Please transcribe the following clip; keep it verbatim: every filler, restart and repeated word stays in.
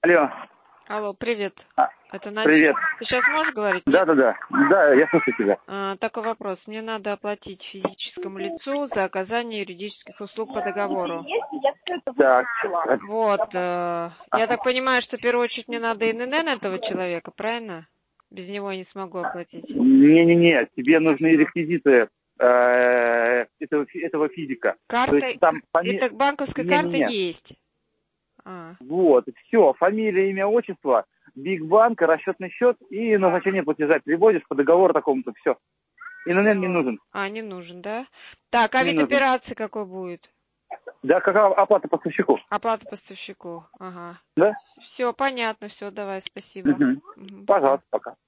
Алло. Алло, привет. А, Это Надя. привет. Ты сейчас можешь говорить? Да, Нет? да, да. Да, я слушаю тебя. А, такой вопрос. Мне надо оплатить физическому лицу за оказание юридических услуг по договору. Так. Вот. э, Я так понимаю, что в первую очередь мне надо эн эн эн этого человека, правильно? Без него я не смогу оплатить. Не-не-не, тебе А нужны что? реквизиты э, этого, фи- этого физика. То Карта, есть там фами... это банковская карта Не-не-не. есть. А, Вот, все, фамилия, имя, отчество, Биг Банк, расчетный счет и назначение платежа переводишь по договору такому-то, все. эн эн эн не все. нужен. А, не нужен, да? Так, а Не вид нужен. операции какой будет? Да, какая оплата поставщику? Оплата поставщику. Ага. Да? Все, понятно, все, давай, спасибо. Угу. Мгм, пока. Пожалуйста, пока.